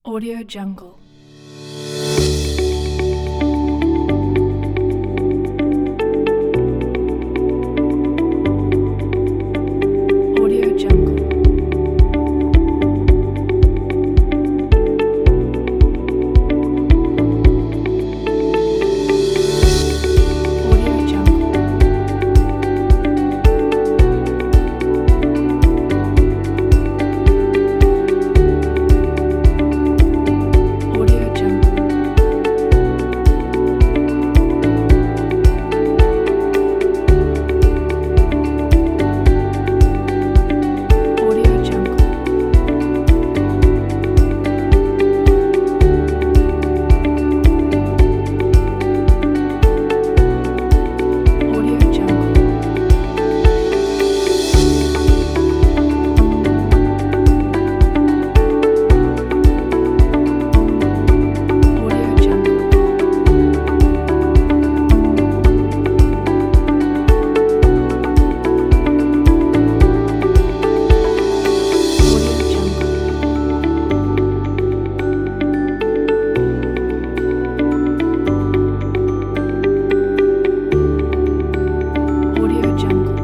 Audio Jungle. Audio Jungle. Audio Jungle. Audio Jungle. Audio Jungle. Audio Jungle. Audio Jungle. Audio Jungle. Audio Jungle.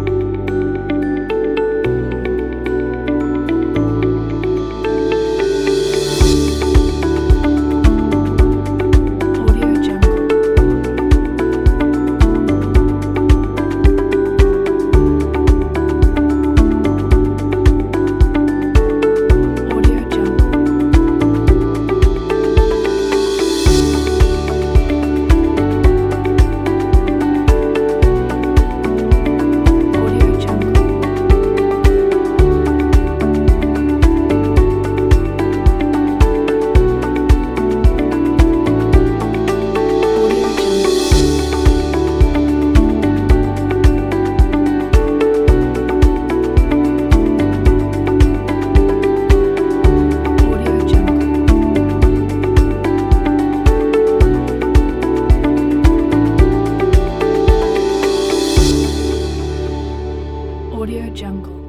Audio Jungle. Audio Jungle. Audio Jungle. Audio Jungle. Audio Jungle. Audio Jungle.